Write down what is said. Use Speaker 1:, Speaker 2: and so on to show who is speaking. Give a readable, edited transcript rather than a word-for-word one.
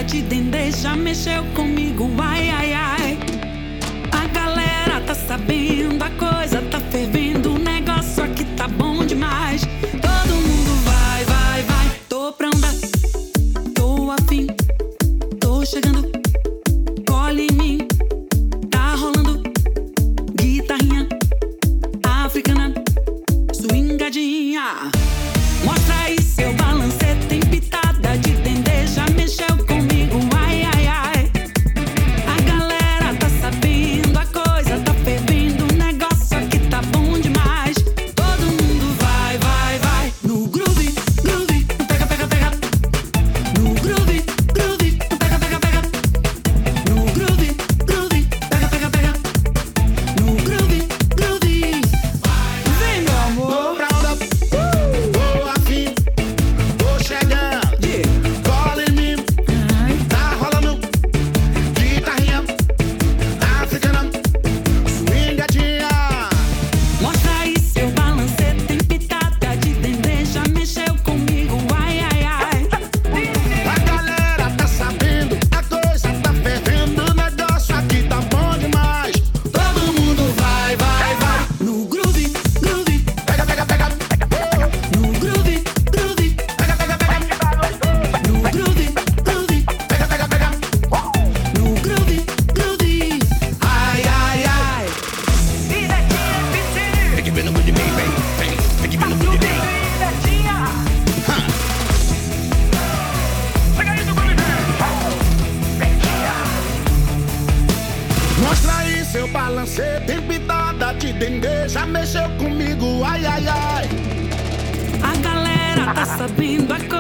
Speaker 1: de dendê já mexeu comigo, ai, ai, ai. A galera tá sabendo, a coisa tá fervendo, o negócio aqui tá bom demais. Todo mundo vai, vai, vai. Tô pronta, tô afim, tô chegando, colhe em mim. Tá rolando guitarrinha africana, swingadinha. Mostra aí seu balancê, tem pitada de dendê, já mexeu comigo, ai, ai, ai. A galera tá sabendo, a coisa tá fervendo, o negócio aqui tá bom demais. Todo mundo vai, vai, vai. No groove, groove, pega, pega, pega. No groove, groove, pega, pega, pega. No groove, groove, pega, pega, pega. No groove, groove. Vem, meu amor.
Speaker 2: Tô afim, tô chegando, cola em mim. Tá rolando guitarrinha africana, swingadinha.
Speaker 1: Mostra aí seu balancê, tem pitada de dendê, já mexeu comigo, ai, ai, ai.
Speaker 2: A galera tá sabendo, a coisa tá fervendo, o negócio aqui tá bom demais. Todo mundo vai, vai, vai.
Speaker 1: No groove, groove,
Speaker 2: Pega, pega, pega.
Speaker 1: no groove, groove,
Speaker 2: Pega, pega, pega.
Speaker 1: no groove, groove,
Speaker 2: Pega, pega, pega.
Speaker 1: no groove, groove.
Speaker 2: Ai, ai, ai.
Speaker 3: Fique vendo muito de mim, vem, vem. Fique vendo muito de mim.
Speaker 2: Mostra aí seu balancê, tem pitada de dendê, já mexeu comigo, ai, ai, ai.
Speaker 1: A galera tá sabendo, a